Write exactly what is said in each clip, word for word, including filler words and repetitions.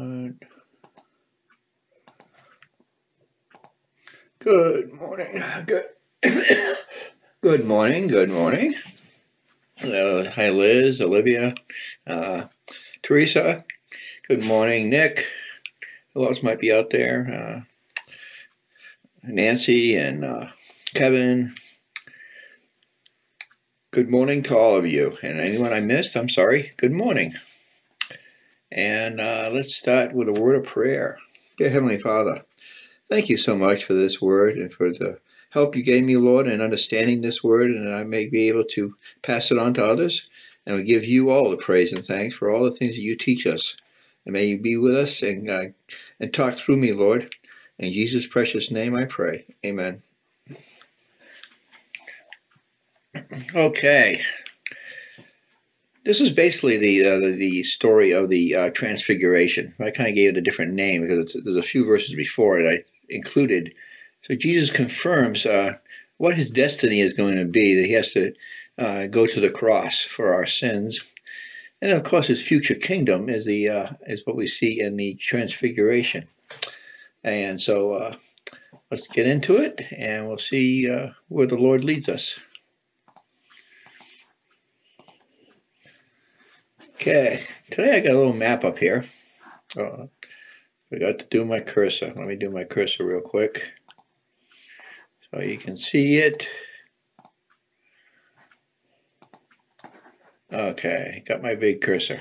Good. Good morning. Good. Good morning. Good morning. Hello. Hi, Liz, Olivia, uh, Teresa. Good morning, Nick. Who else might be out there? Uh, Nancy and uh, Kevin. Good morning to all of you. And anyone I missed, I'm sorry. Good morning. And uh, let's start with a word of prayer. Dear Heavenly Father, thank you so much for this word and for the help you gave me, Lord, in understanding this word, and I may be able to pass it on to others. And we give you all the praise and thanks for all the things that you teach us. And may you be with us and uh, and talk through me, Lord. In Jesus' precious name I pray. Amen. Okay. This is basically the uh, the, the story of the uh, Transfiguration. I kind of gave it a different name because it's, there's a few verses before it I included. So Jesus confirms uh, what his destiny is going to be, that he has to uh, go to the cross for our sins. And of course, his future kingdom is the uh, is what we see in the Transfiguration. And so uh, let's get into it, and we'll see uh, where the Lord leads us. Okay, today I got a little map up here. Uh, I got to do my cursor. Let me do my cursor real quick so you can see it. Okay, got my big cursor.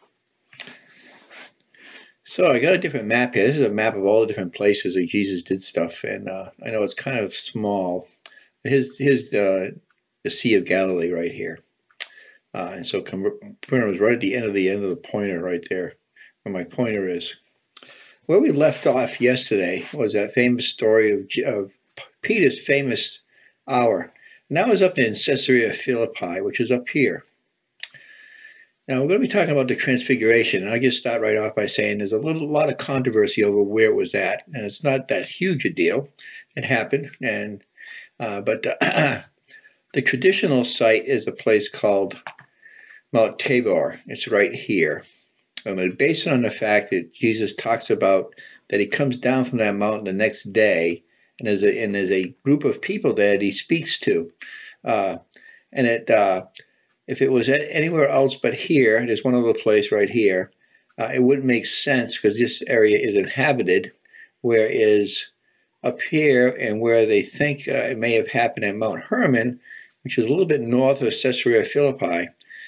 So I got a different map here. This is a map of all the different places where Jesus did stuff, and uh, I know it's kind of small. Here's, here's uh, the Sea of Galilee right here. Uh, and so Capernaum is right at the end of the end of the pointer right there, where my pointer is. Where we left off yesterday was that famous story of, of Peter's famous hour. And that was up in Caesarea Philippi, which is up here. Now we're going to be talking about the Transfiguration, and I just start right off by saying there's a little lot of controversy over where it was at, and it's not that huge a deal. It happened, and uh, but uh, the traditional site is a place called Mount Tabor. It's right here. And based on the fact that Jesus talks about that he comes down from that mountain the next day, and there's a, and there's a group of people that he speaks to. Uh, and it, uh, if it was anywhere else but here, there's one other place right here, uh, it wouldn't make sense because this area is inhabited, whereas up here and where they think uh, it may have happened at Mount Hermon, which is a little bit north of Caesarea Philippi,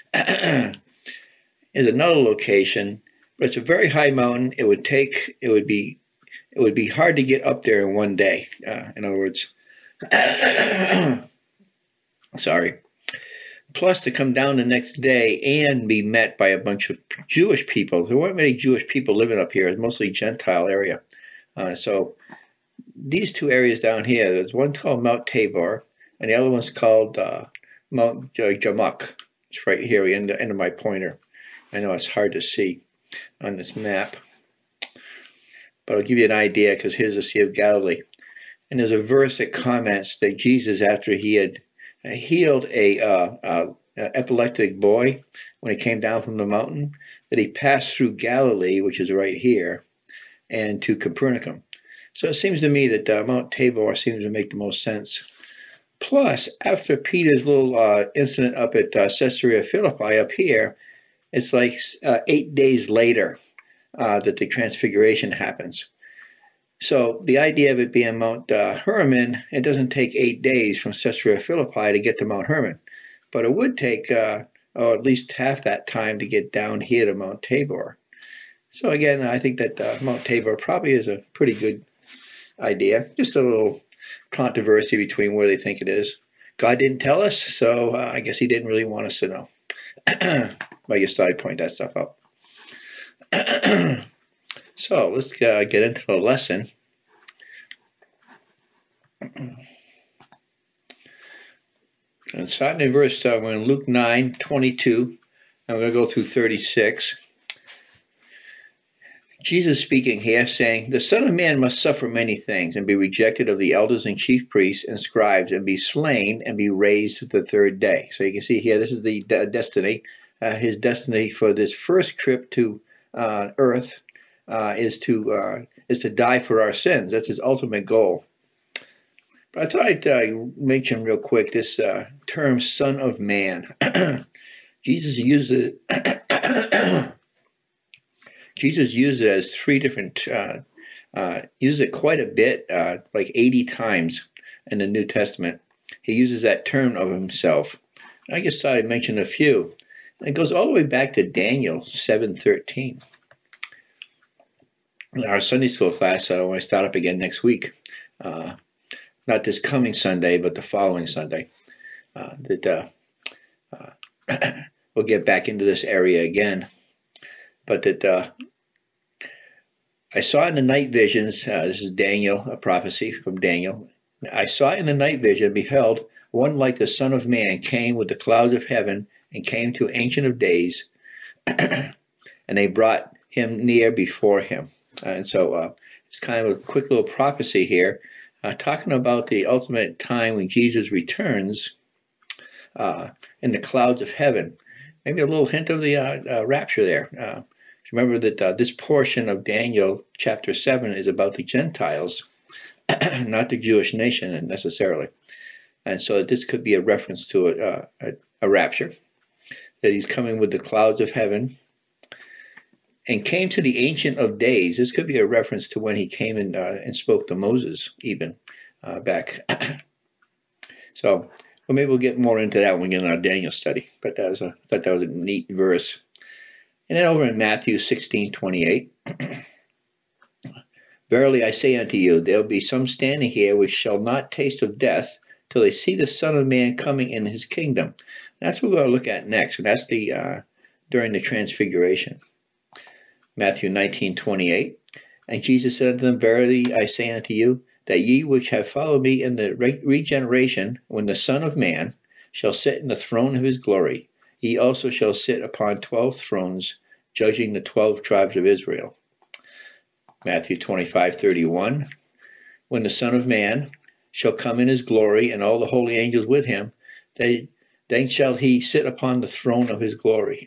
is another location, but it's a very high mountain. It would take, it would be, it would be hard to get up there in one day. Uh, in other words, sorry. Plus, to come down the next day and be met by a bunch of Jewish people. There weren't many Jewish people living up here. It's mostly Gentile area. Uh, so these two areas down here, there's one called Mount Tabor, and the other one's called uh, Mount Jamak. It's right here, the end, the end of my pointer. I know it's hard to see on this map, but I'll give you an idea because here's the Sea of Galilee. And there's a verse that comments that Jesus, after he had healed a uh, uh, epileptic boy when he came down from the mountain, that he passed through Galilee, which is right here, and to Capernaum. So it seems to me that uh, Mount Tabor seems to make the most sense. Plus, after Peter's little uh, incident up at uh, Caesarea Philippi up here, it's like uh, eight days later uh, that the Transfiguration happens. So the idea of it being Mount uh, Hermon, it doesn't take eight days from Caesarea Philippi to get to Mount Hermon, but it would take uh, oh, at least half that time to get down here to Mount Tabor. So again, I think that uh, Mount Tabor probably is a pretty good idea. Just a little controversy between where they think it is. God didn't tell us, so uh, I guess he didn't really want us to know. I just thought I'd point that stuff out. So let's uh, get into the lesson. And starting in verse, uh, we're in Luke nine twenty-two, and we're going to go through thirty-six. Jesus speaking here, saying, "The Son of Man must suffer many things, and be rejected of the elders and chief priests and scribes, and be slain, and be raised the third day." So you can see here, this is the de- destiny, uh, his destiny for this first trip to uh, earth, uh, is to uh, is to die for our sins. That's his ultimate goal. But I thought I'd uh, mention real quick this uh, term "Son of Man." Jesus uses it. Jesus uses it as three different. Uh, uh, uses it quite a bit, uh, like eighty times in the New Testament. He uses that term of himself. I just thought I'd mention a few. It goes all the way back to Daniel seven thirteen. Our Sunday school class, uh, when I start up again next week, uh, not this coming Sunday, but the following Sunday, uh, that uh, uh, we'll get back into this area again. But that uh, I saw in the night visions, uh, this is Daniel, a prophecy from Daniel. I saw in the night vision, beheld, one like the Son of Man came with the clouds of heaven and came to Ancient of Days, and they brought him near before him. And so uh, it's kind of a quick little prophecy here, uh, talking about the ultimate time when Jesus returns uh, in the clouds of heaven. Maybe a little hint of the uh, uh, rapture there. Uh, remember that uh, this portion of Daniel chapter seven is about the Gentiles, not the Jewish nation necessarily. And so this could be a reference to a, a, a rapture, that he's coming with the clouds of heaven and came to the Ancient of Days. This could be a reference to when he came and, uh, and spoke to Moses, even uh, back. So, well, maybe we'll get more into that when we get in our Daniel study. But that was a, I thought that was a neat verse. And then over in Matthew sixteen twenty-eight, verily I say unto you, there will be some standing here which shall not taste of death till they see the Son of Man coming in his kingdom. That's what we're going to look at next. And that's the uh, during the transfiguration. Matthew nineteen twenty-eight. And Jesus said unto them, verily I say unto you, that ye which have followed me in the re regeneration, when the Son of Man shall sit in the throne of his glory, ye also shall sit upon twelve thrones, judging the twelve tribes of Israel. Matthew twenty-five thirty-one. When the Son of Man shall come in his glory, and all the holy angels with him, they, then shall he sit upon the throne of his glory.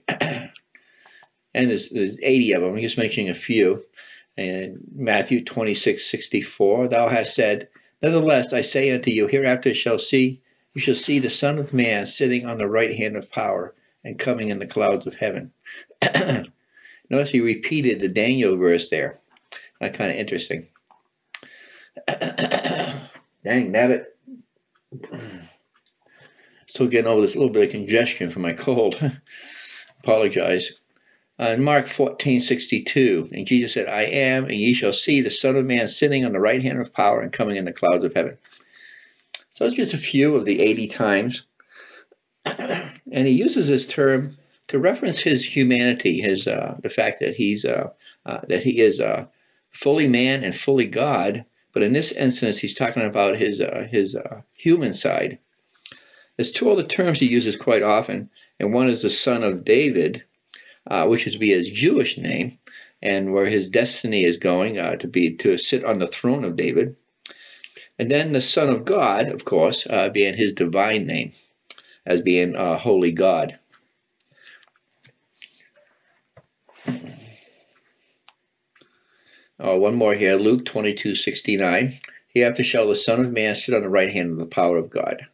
And there's, there's eighty of them. I'm just mentioning a few. And Matthew twenty-six sixty-four, thou hast said, nevertheless, I say unto you, hereafter shall see, you shall see the Son of Man sitting on the right hand of power and coming in the clouds of heaven. Notice he repeated the Daniel verse there. That's kind of interesting. Dang, nabbit. Still getting over this little bit of congestion from my cold. Apologize. Uh, in Mark fourteen sixty-two, and Jesus said, I am, and ye shall see the Son of Man sitting on the right hand of power and coming in the clouds of heaven. So it's just a few of the eighty times. And he uses this term to reference his humanity, his uh, the fact that he's uh, uh, that he is uh, fully man and fully God. But in this instance, he's talking about his uh, his uh, human side. There's two other terms he uses quite often, and one is the Son of David, Uh, which is to be his Jewish name, and where his destiny is going uh, to be to sit on the throne of David. And then the Son of God, of course, uh, being his divine name, as being uh, holy God. Oh, one more here, Luke twenty-two sixty-nine. Hereafter shall the Son of Man sit on the right hand of the power of God.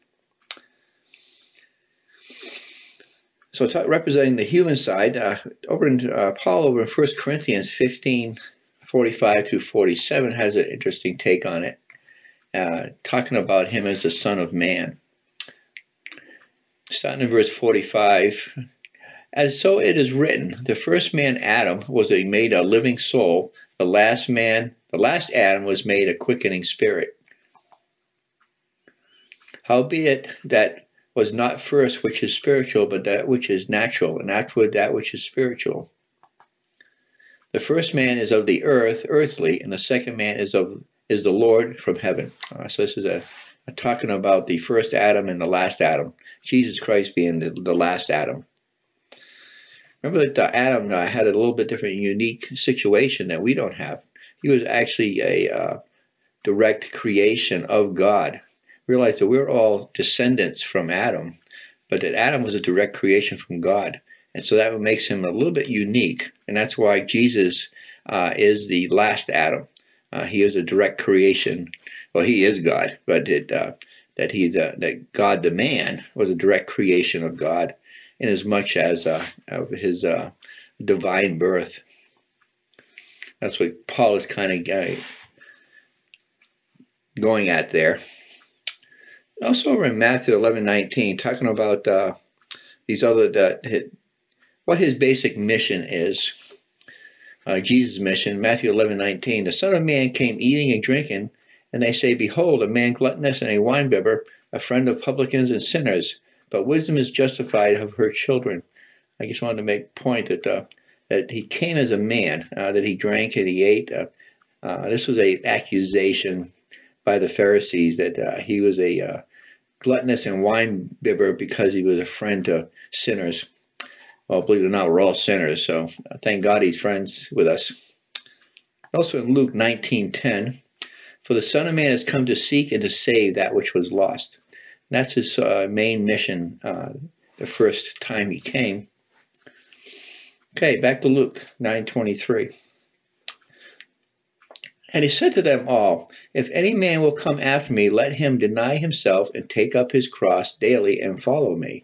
So representing the human side, uh, over in uh, Paul over in First Corinthians fifteen forty-five through forty-seven has an interesting take on it, uh, talking about him as the Son of Man. Starting in verse forty-five, as so it is written, the first man Adam was a, made a living soul. The last man, the last Adam was made a quickening spirit. Howbeit that was not first which is spiritual, but that which is natural, and afterward that which is spiritual. The first man is of the earth, earthly, and the second man is of is the Lord from heaven. Uh, so this is a, a talking about the first Adam and the last Adam, Jesus Christ being the, the last Adam. Remember that uh, Adam uh, had a little bit different, unique situation that we don't have. He was actually a uh, direct creation of God. Realize that we're all descendants from Adam, but that Adam was a direct creation from God. And so that makes him a little bit unique. And that's why Jesus uh, is the last Adam. Uh, he is a direct creation. Well, he is God, but it, uh, that he's a, that God the man was a direct creation of God, in as much as uh, of his uh, divine birth. That's what Paul is kind of uh, going at there. Also, over in Matthew eleven nineteen, talking about uh, these other uh, what his basic mission is. Uh, Jesus' mission, Matthew eleven nineteen. The Son of Man came eating and drinking, and they say, "Behold, a man gluttonous and a winebibber, a friend of publicans and sinners. But wisdom is justified of her children." I just wanted to make a point that uh, that he came as a man, uh, that he drank and he ate. Uh, uh, this was a accusation by the Pharisees that uh, he was a uh, gluttonous and winebibber because he was a friend to sinners. Well, believe it or not, we're all sinners, so thank God he's friends with us. Also in Luke nineteen ten, for the Son of Man has come to seek and to save that which was lost. And that's his uh, main mission uh, the first time he came. Okay, back to Luke nine twenty-three. And he said to them all, "If any man will come after me, let him deny himself and take up his cross daily and follow me."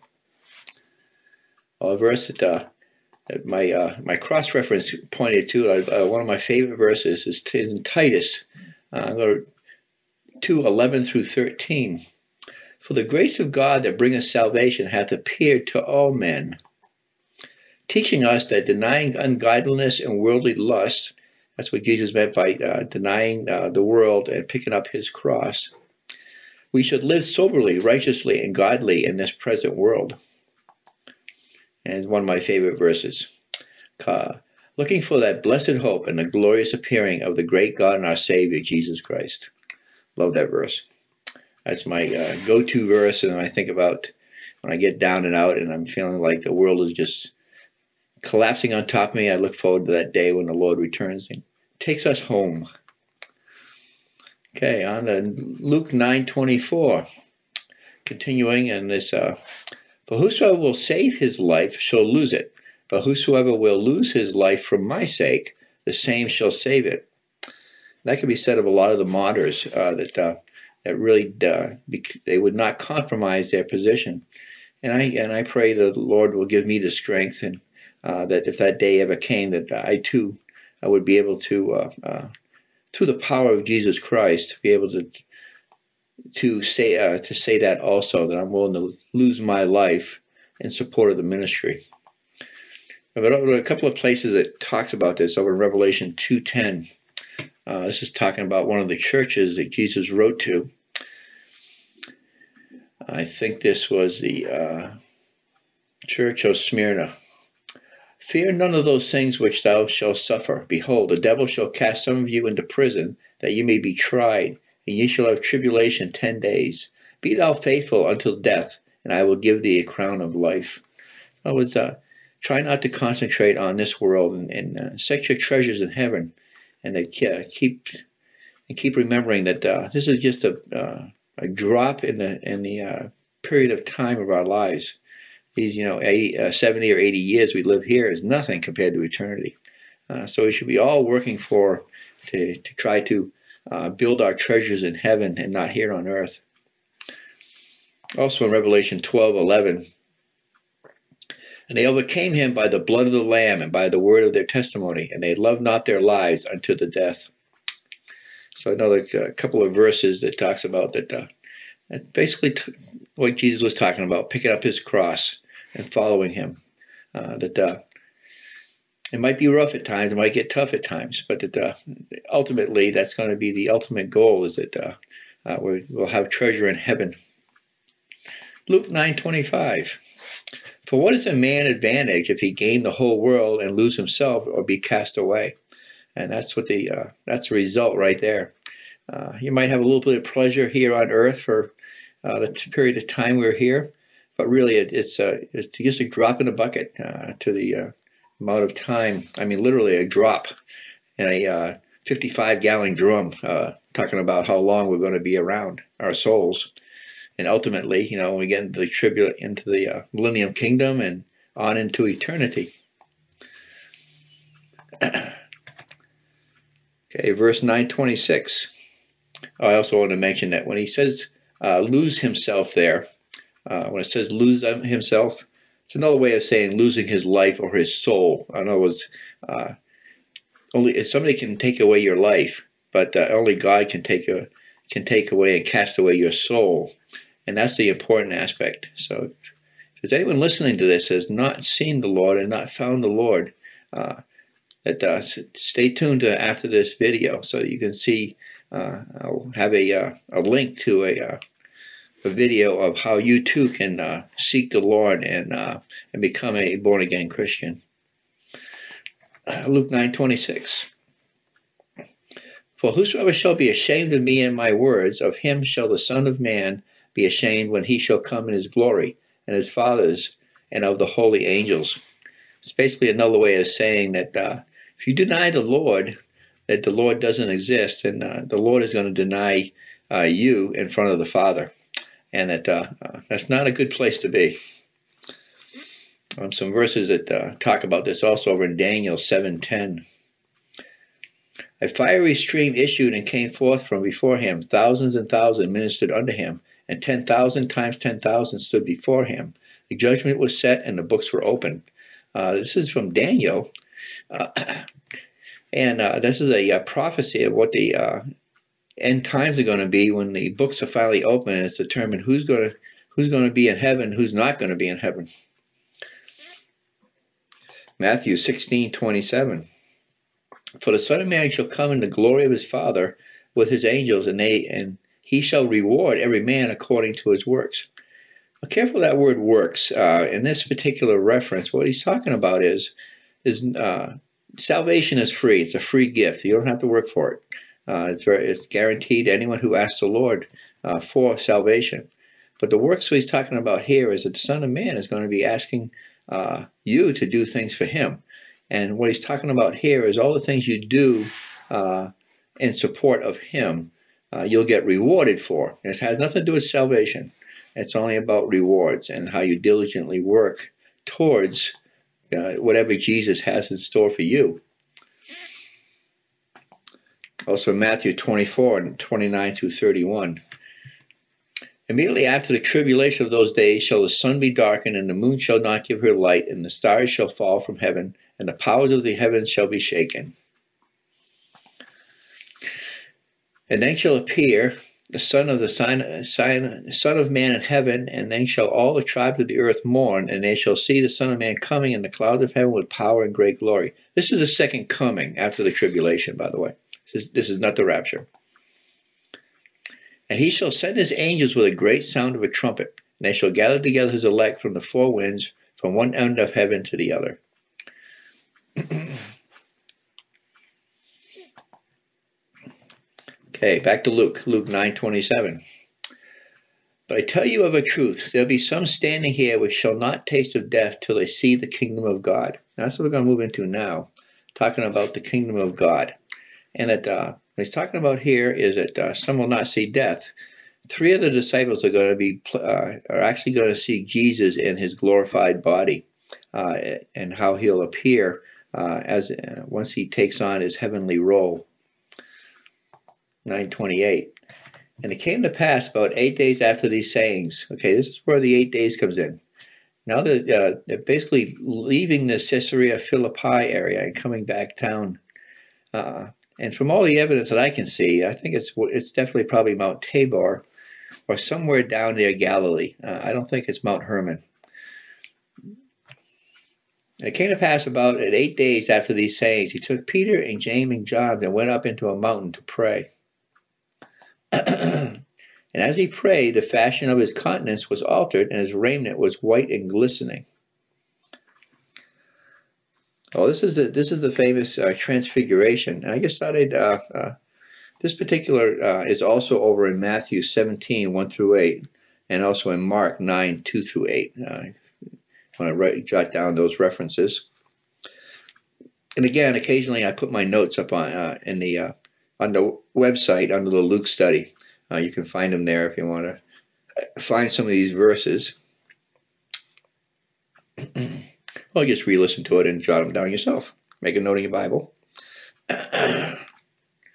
A verse that, uh, that my uh, my cross reference pointed to, uh, one of my favorite verses is in Titus, uh, two eleven through thirteen. For the grace of God that bringeth salvation hath appeared to all men, teaching us that denying ungodliness and worldly lusts, that's what Jesus meant by uh, denying uh, the world and picking up his cross, we should live soberly, righteously, and godly in this present world. And it's one of my favorite verses. Uh, looking for that blessed hope and the glorious appearing of the great God and our Savior, Jesus Christ. Love that verse. That's my uh, go-to verse, and I think about when I get down and out and I'm feeling like the world is just collapsing on top of me. I look forward to that day when the Lord returns and takes us home. Okay, on to Luke nine twenty-four. Continuing in this, uh, for whosoever will save his life shall lose it, but whosoever will lose his life for my sake, the same shall save it. That can be said of a lot of the martyrs uh, that uh, that really uh, they would not compromise their position. And I and I pray that the Lord will give me the strength, and uh, that if that day ever came, that I too I would be able to, uh, uh, through the power of Jesus Christ, be able to to say uh, to say that also, that I'm willing to lose my life in support of the ministry. But over a couple of places that talks about this, over in Revelation two ten. Uh, this is talking about one of the churches that Jesus wrote to. I think this was the uh, church of Smyrna. Fear none of those things which thou shalt suffer. Behold, the devil shall cast some of you into prison, that you may be tried, and ye shall have tribulation ten days. Be thou faithful until death, and I will give thee a crown of life. I was uh, try not to concentrate on this world, and, and uh, set your treasures in heaven, and uh, keep and keep remembering that uh, this is just a uh, a drop in the in the uh, period of time of our lives. These, you know, eighty, uh, seventy or eighty years we live here is nothing compared to eternity. Uh, so we should be all working for to to try to uh, build our treasures in heaven and not here on earth. Also in Revelation twelve eleven. And they overcame him by the blood of the Lamb and by the word of their testimony, and they loved not their lives unto the death. So another uh, couple of verses that talks about that, uh, that basically t- what Jesus was talking about, picking up his cross and following him. Uh, that uh, it might be rough at times, it might get tough at times, but that uh, ultimately that's going to be the ultimate goal, is that uh, uh, we, we'll have treasure in heaven. Luke nine twenty-five. For what is a man advantage if he gain the whole world and lose himself or be cast away? And that's what the uh, that's the result right there. Uh, you might have a little bit of pleasure here on earth for uh, the period of time we're here, but really it, it's uh, it's just a drop in the bucket uh, to the uh, amount of time. I mean, literally a drop in a uh, fifty-five gallon drum, uh, talking about how long we're going to be around, our souls. And ultimately, you know, we get into the tribute into the uh, millennium kingdom and on into eternity. Okay, verse nine twenty-six. I also want to mention that when he says uh, lose himself there, uh, when it says lose himself, it's another way of saying losing his life or his soul. In other words, uh, only somebody can take away your life, but uh, only God can take a can take away and cast away your soul, and that's the important aspect. So, if anyone listening to this has not seen the Lord and not found the Lord, uh, that uh, stay tuned to after this video so you can see. Uh, I'll have a uh, a link to a uh, a video of how you too can uh, seek the Lord and uh, and become a born again Christian. Uh, Luke nine twenty-six. For whosoever shall be ashamed of me and my words, of him shall the Son of Man be ashamed when he shall come in his glory, and his fathers, and of the holy angels. It's basically another way of saying that uh, if you deny the Lord, that the Lord doesn't exist, and uh, the Lord is going to deny uh, you in front of the Father. And that uh, uh, that's not a good place to be. Um, some verses that uh, talk about this also over in Daniel seven ten. A fiery stream issued and came forth from before him. Thousands and thousands ministered unto him, and ten thousand times ten thousand stood before him. The judgment was set, and the books were opened. Uh, this is from Daniel, uh, and uh, this is a, a prophecy of what the uh, end times are going to be when the books are finally open, and it's determined who's going to who's going to be in heaven, who's not going to be in heaven. Matthew sixteen twenty-seven. For the Son of Man shall come in the glory of his Father with his angels, and they and he shall reward every man according to his works. Be careful that word works. Uh, in this particular reference, what he's talking about is is uh, salvation is free. It's a free gift. You don't have to work for it. Uh, it's very it's guaranteed to anyone who asks the Lord uh, for salvation. But the works he's talking about here is that the Son of Man is going to be asking uh, you to do things for him. And what he's talking about here is all the things you do uh, in support of him, uh, you'll get rewarded for. It has nothing to do with salvation. It's only about rewards and how you diligently work towards uh, whatever Jesus has in store for you. Also Matthew twenty-four and twenty-nine through thirty-one. Immediately after the tribulation of those days shall the sun be darkened, and the moon shall not give her light, and the stars shall fall from heaven, and the powers of the heavens shall be shaken. And then shall appear the Son of the sign, sign, Son of Man in heaven, and then shall all the tribes of the earth mourn, and they shall see the Son of Man coming in the clouds of heaven with power and great glory. This is the second coming after the tribulation, by the way. This is, this is not the rapture. And he shall send his angels with a great sound of a trumpet, and they shall gather together his elect from the four winds, from one end of heaven to the other. Okay, back to Luke, Luke nine twenty-seven. But I tell you of a truth, there'll be some standing here which shall not taste of death till they see the kingdom of God. And that's what we're going to move into now, talking about the kingdom of God. And that uh, what he's talking about here is that uh, some will not see death. Three of the disciples are going to be uh, are actually going to see Jesus in his glorified body, uh, and how he'll appear uh, as uh, once he takes on his heavenly role. nine twenty-eight. And it came to pass about eight days after these sayings. Okay, this is where the eight days comes in. Now that uh, they're basically leaving the Caesarea Philippi area and coming back down. Uh, and from all the evidence that I can see, I think it's it's definitely probably Mount Tabor or somewhere down near Galilee. Uh, I don't think it's Mount Hermon. And it came to pass about at eight days after these sayings, he took Peter and James and John and went up into a mountain to pray. And as he prayed, the fashion of his countenance was altered, and his raiment was white and glistening. Oh, this is the this is the famous uh, Transfiguration. And I just thought I'd, uh, uh, this particular uh, is also over in Matthew seventeen, one through eight, and also in Mark nine, two through eight. Uh, I want to write, jot down those references. And again, occasionally I put my notes up on uh, in the uh, on the website under the Luke study. Uh, you can find them there if you want to find some of these verses. Or just re-listen to it and jot them down yourself. Make a note in your Bible.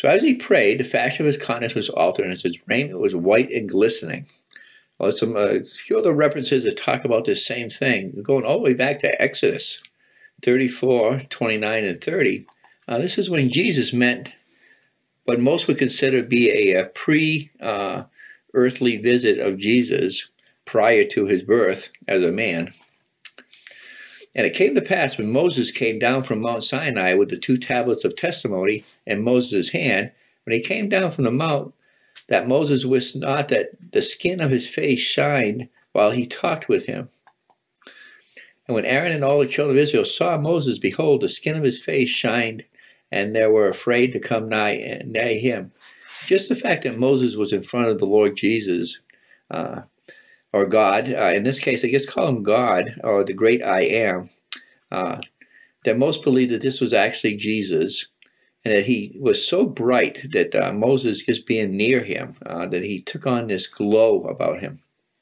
So as he prayed, the fashion of his countenance was altered, and his raiment was white and glistening. Well, some uh, few other references that talk about this same thing, going all the way back to Exodus thirty-four, twenty-nine, and thirty. Uh, this is when Jesus met what most would consider to be a, a pre-earthly uh, visit of Jesus prior to his birth as a man. And it came to pass when Moses came down from Mount Sinai with the two tablets of testimony in Moses' hand, when he came down from the mount, that Moses wist not that the skin of his face shined while he talked with him. And when Aaron and all the children of Israel saw Moses, behold, the skin of his face shined, and they were afraid to come nigh, nigh him. Just the fact that Moses was in front of the Lord Jesus, uh, or God, uh, in this case, I guess call him God, or the great I am, uh, that most believe that this was actually Jesus, and that he was so bright that uh, Moses, just being near him, uh, that he took on this glow about him.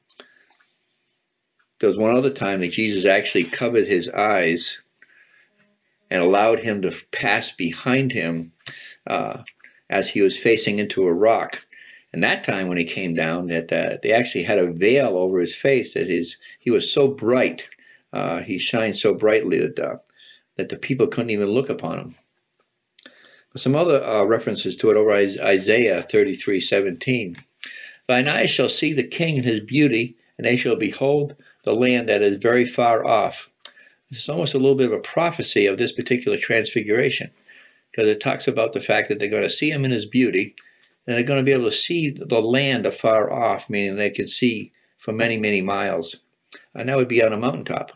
There was one other time that Jesus actually covered his eyes and allowed him to pass behind him uh, as he was facing into a rock. And that time when he came down, that uh, they actually had a veil over his face, that his he was so bright, uh, he shined so brightly that uh, that the people couldn't even look upon him. Some other uh, references to it over Isaiah thirty-three seventeen. Thine eyes shall see the king in his beauty, and they shall behold the land that is very far off. It's almost a little bit of a prophecy of this particular transfiguration, because it talks about the fact that they're going to see him in his beauty, and they're going to be able to see the land afar off, meaning they could see for many, many miles. And that would be on a mountaintop.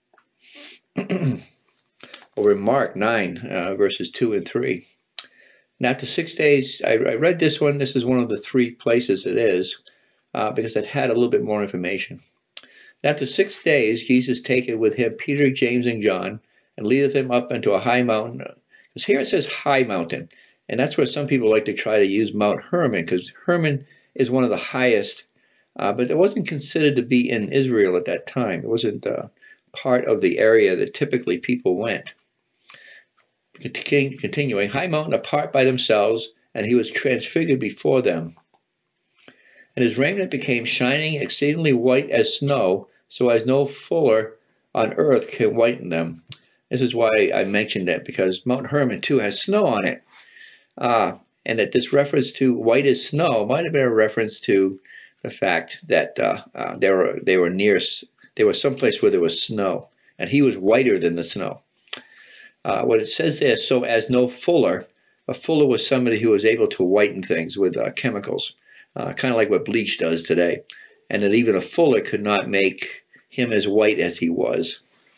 Over in Mark nine, uh, verses two and three. Now, after six days, I, I read this one. This is one of the three places it is, uh, because it had a little bit more information. After six days, Jesus taketh with him Peter, James, and John, and leadeth them up into a high mountain. Because here it says high mountain, and that's where some people like to try to use Mount Hermon, because Hermon is one of the highest, uh, but it wasn't considered to be in Israel at that time. It wasn't uh, part of the area that typically people went. Continuing, high mountain apart by themselves, and he was transfigured before them. And his raiment became shining, exceedingly white as snow, so as no fuller on earth can whiten them. This is why I mentioned that, because Mount Hermon, too, has snow on it. Uh, and that this reference to white as snow might have been a reference to the fact that uh, uh, they were they were near, they were someplace where there was snow, and he was whiter than the snow. Uh, what it says there, so as no fuller, a fuller was somebody who was able to whiten things with uh, chemicals. Uh, kind of like what bleach does today, and that even a fuller could not make him as white as he was.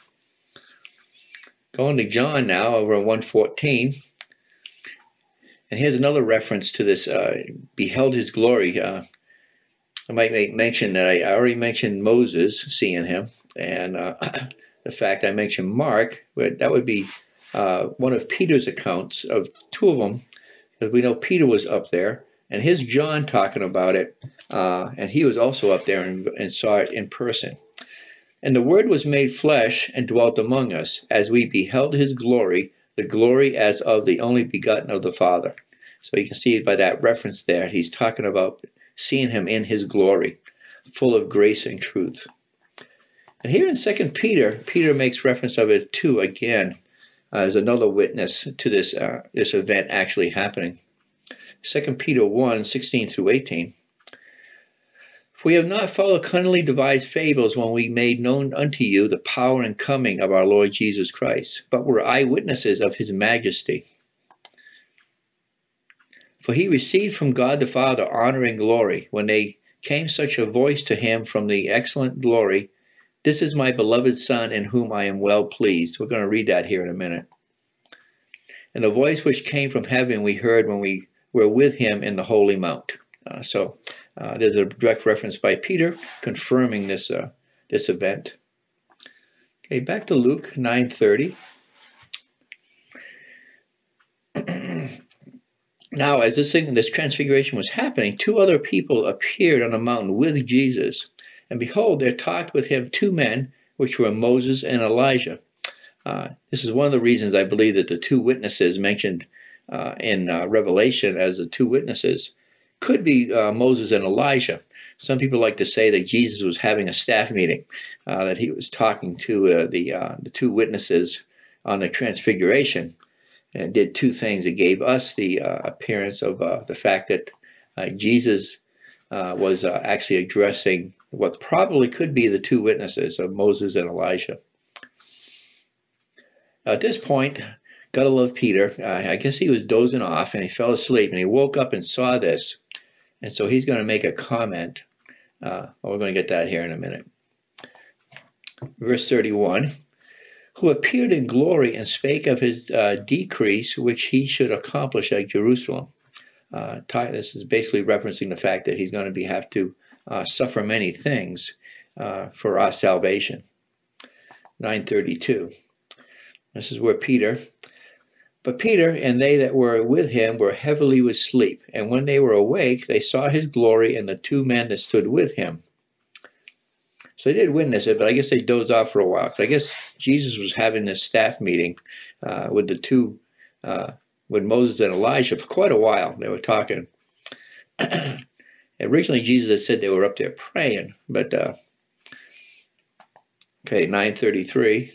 Going to John now, over in one fourteen, and here's another reference to this, uh, beheld his glory. Uh, I might make mention that I already mentioned Moses seeing him, and uh, the fact I mentioned Mark, but that would be uh, one of Peter's accounts of two of them, because we know Peter was up there, and here's John talking about it, uh, and he was also up there and, and saw it in person. And the Word was made flesh and dwelt among us, as we beheld his glory, the glory as of the only begotten of the Father. So you can see by that reference there, he's talking about seeing him in his glory, full of grace and truth. And here in Second Peter, Peter makes reference of it too, again, uh, as another witness to this, uh, this event actually happening. Second Peter one, sixteen through eighteen. For we have not followed cunningly devised fables when we made known unto you the power and coming of our Lord Jesus Christ, but were eyewitnesses of his majesty. For he received from God the Father honor and glory, when they came such a voice to him from the excellent glory, This is my beloved Son, in whom I am well pleased. We're going to read that here in a minute. And the voice which came from heaven we heard when we were with him in the holy mount. Uh, so uh, there's a direct reference by Peter confirming this uh, this event. Okay, back to Luke nine thirty. Now, as this thing, this transfiguration was happening, two other people appeared on a mountain with Jesus, and behold, there talked with him two men, which were Moses and Elijah. Uh, this is one of the reasons I believe that the two witnesses mentioned uh, in uh, Revelation as the two witnesses could be uh, Moses and Elijah. Some people like to say that Jesus was having a staff meeting, uh, that he was talking to uh, the uh, the two witnesses on the Transfiguration, and it did two things. It gave us the uh, appearance of uh, the fact that uh, Jesus uh, was uh, actually addressing what probably could be the two witnesses of Moses and Elijah. At this point, gotta love Peter. Uh, I guess he was dozing off and he fell asleep and he woke up and saw this. And so he's going to make a comment. Uh, we're going to get that here in a minute. Verse thirty-one, who appeared in glory and spake of his uh, decrease, which he should accomplish at Jerusalem. Uh, this is basically referencing the fact that he's going to be have to uh, suffer many things uh, for our salvation. nine thirty-two. This is where Peter, but Peter and they that were with him were heavily with sleep. And when they were awake, they saw his glory and the two men that stood with him. So they did witness it, but I guess they dozed off for a while. So I guess Jesus was having this staff meeting uh, with the two, uh, with Moses and Elijah for quite a while. They were talking. Originally, Jesus had said they were up there praying, but, uh, okay, nine thirty-three.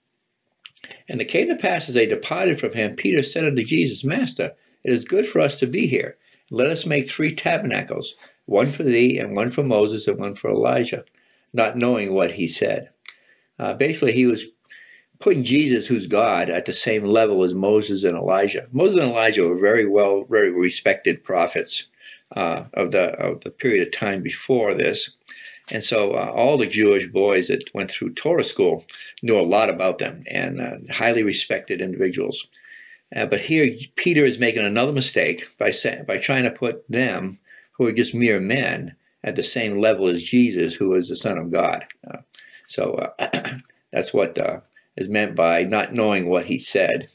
And it came to pass as they departed from him, Peter said unto Jesus, Master, it is good for us to be here. Let us make three tabernacles, one for thee, and one for Moses, and one for Elijah, not knowing what he said. Uh, basically, he was putting Jesus, who's God, at the same level as Moses and Elijah. Moses and Elijah were very well, very respected prophets uh, of the of the period of time before this. And so uh, all the Jewish boys that went through Torah school knew a lot about them and uh, highly respected individuals. Uh, but here Peter is making another mistake by say, by trying to put them, who are just mere men, at the same level as Jesus, who is the Son of God. Uh, so uh, that's what uh, is meant by not knowing what he said.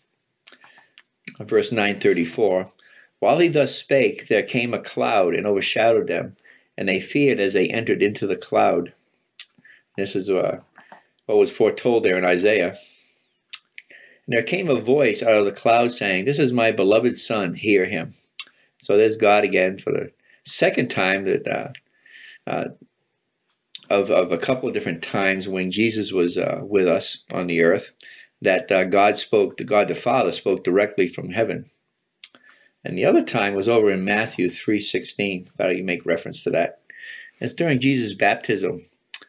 Verse nine thirty-four, while he thus spake, there came a cloud and overshadowed them, and they feared as they entered into the cloud. This is uh, what was foretold there in Isaiah. And there came a voice out of the cloud saying, this is my beloved Son, hear him. So there's God again for the second time that uh, uh, of, of a couple of different times when Jesus was uh, with us on the earth, that uh, God spoke, to God the Father spoke directly from heaven. And the other time was over in Matthew three sixteen. Thought I'd make reference to that. It's during Jesus' baptism.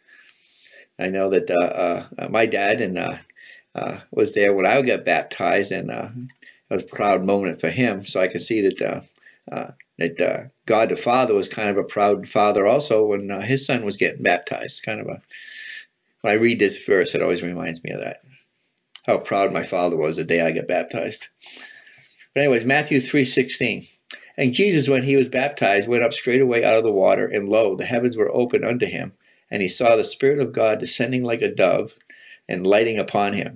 I know that uh, uh, my dad and uh, uh, was there when I got baptized, and uh, it was a proud moment for him. So I can see that uh, uh, that uh, God the Father was kind of a proud father also when uh, his son was getting baptized. Kind of a when I read this verse, it always reminds me of that. How proud my father was the day I got baptized. But anyways, Matthew three sixteen. And Jesus, when he was baptized, went up straightway out of the water, and lo, the heavens were opened unto him, and he saw the Spirit of God descending like a dove and lighting upon him.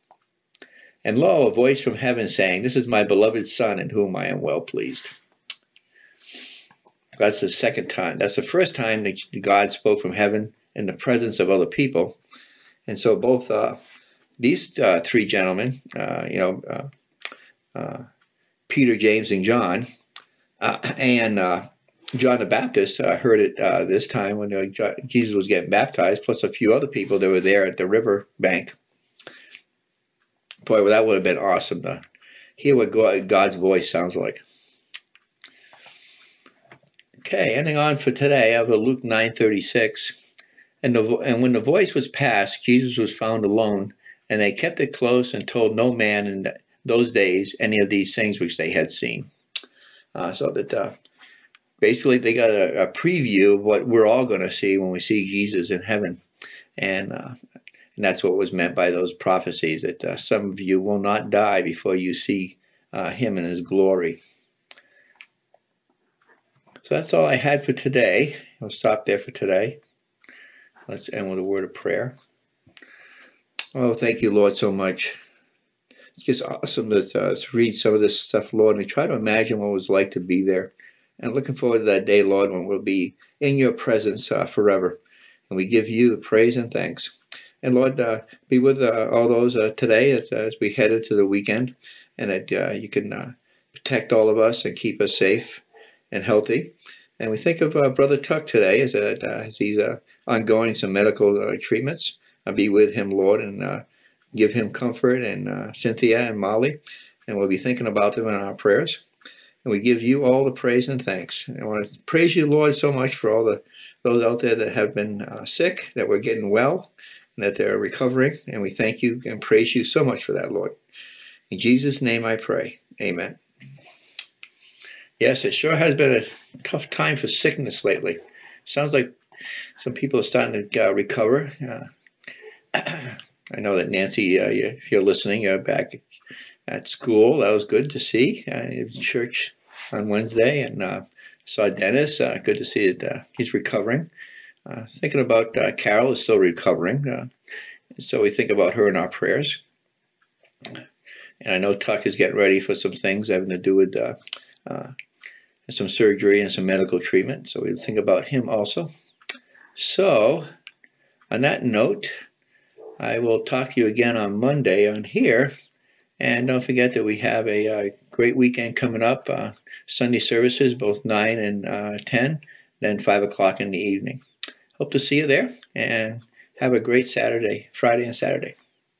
And lo, a voice from heaven saying, this is my beloved Son, in whom I am well pleased. That's the second time. That's the first time that God spoke from heaven in the presence of other people. And so both uh, these uh, three gentlemen, uh, you know, uh, uh, Peter, James, and John, uh, and uh, John the Baptist uh, heard it uh, this time when uh, Jesus was getting baptized, plus a few other people that were there at the river bank. Boy, well, that would have been awesome to hear what God's voice sounds like. Okay, ending on for today, I have Luke nine thirty-six. And, the, and when the voice was passed, Jesus was found alone, and they kept it close and told no man in those days any of these things which they had seen. Uh, so that uh, basically they got a, a preview of what we're all going to see when we see Jesus in heaven. And, uh, and that's what was meant by those prophecies, that uh, some of you will not die before you see uh, him in his glory. So that's all I had for today. I'll stop there for today. Let's end with a word of prayer. Oh, thank you, Lord, so much. It's just awesome to, uh, to read some of this stuff, Lord, and try to imagine what it was like to be there. And looking forward to that day, Lord, when we'll be in your presence uh, forever. And we give you praise and thanks. And Lord, uh, be with uh, all those uh, today as, as we head into the weekend, and that uh, you can uh, protect all of us and keep us safe and healthy. And we think of uh, Brother Tuck today as, uh, as he's uh, ongoing some medical uh, treatments. I'll be with him, Lord, and uh, give him comfort, and uh, Cynthia and Molly, and we'll be thinking about them in our prayers. And we give you all the praise and thanks. And I want to praise you, Lord, so much for all the those out there that have been uh, sick, that we're getting well, and that they're recovering. And we thank you and praise you so much for that, Lord. In Jesus' name I pray. Amen. Yes, it sure has been a tough time for sickness lately. Sounds like some people are starting to uh, recover. Uh, I know that Nancy, uh, if you're listening, you're back at school. That was good to see. Uh, church on Wednesday, and uh, saw Dennis. Uh, good to see that uh, he's recovering. Uh, thinking about uh, Carol is still recovering, uh, so we think about her in our prayers. And I know Tuck is getting ready for some things having to do with uh, uh, some surgery and some medical treatment, so we think about him also. So, on that note, I will talk to you again on Monday on here. And don't forget that we have a, a great weekend coming up. Uh, Sunday services, both nine and uh, ten, then five o'clock in the evening. Hope to see you there, and have a great Saturday, Friday and Saturday.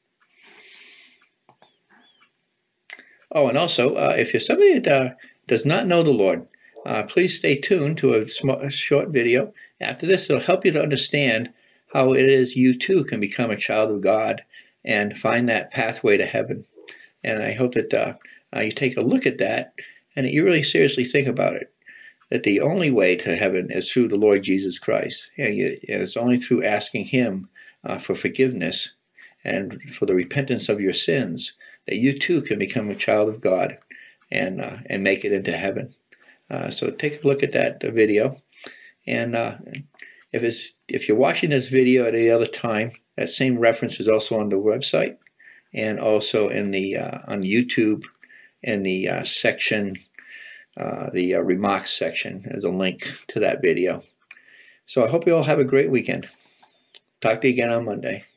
Oh, and also, uh, if you're somebody that uh, does not know the Lord, uh, please stay tuned to a, small, a short video. After this, it'll help you to understand how it is you too can become a child of God and find that pathway to heaven. And I hope that uh, uh, you take a look at that and that you really seriously think about it. That the only way to heaven is through the Lord Jesus Christ. And, you, and it's only through asking Him uh, for forgiveness and for the repentance of your sins that you too can become a child of God and uh, and make it into heaven. Uh, so take a look at that uh, video. And uh, if it's if you're watching this video at any other time, that same reference is also on the website and also in the uh, on YouTube in the uh, section, uh, the uh, remarks section. There's a link to that video. So I hope you all have a great weekend. Talk to you again on Monday.